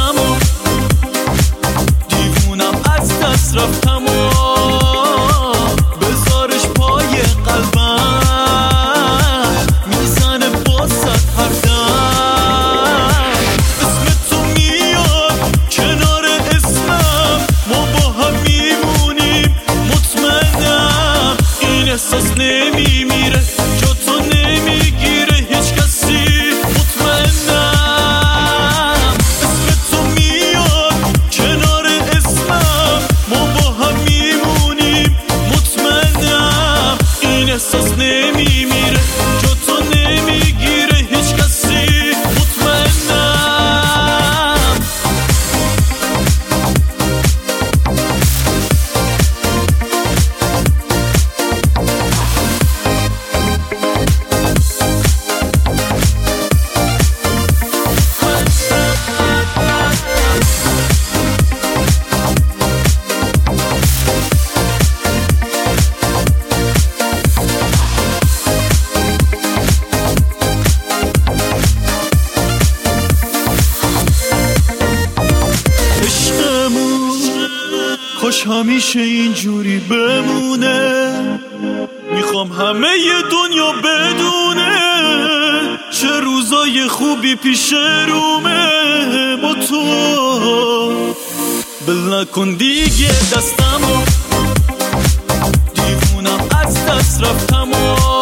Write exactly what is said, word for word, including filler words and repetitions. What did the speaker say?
دستم و دیوونم از دست رفتم و بذارش پای قلبم میزنه باست هر دم. اسم تو میاد کنار اسمم، ما با هم میمونیم مطمئنم. این احساس نمیمیره، جا تو نمیگیره هیچ کسی مطمئنم. اسم تو میاد کنار اسمم، ما با هم میمونیم مطمئنم. این احساس نمیمیره، جا تو نمیگیره هیچ کسی مطمئنم. خوش همیشه اینجوری بمونه، میخوام همه ی دنیا بدونه چه روزای خوبی پیش رومه. با تو بل نکن دیگه دستمو، دیوونم از دست رفتم و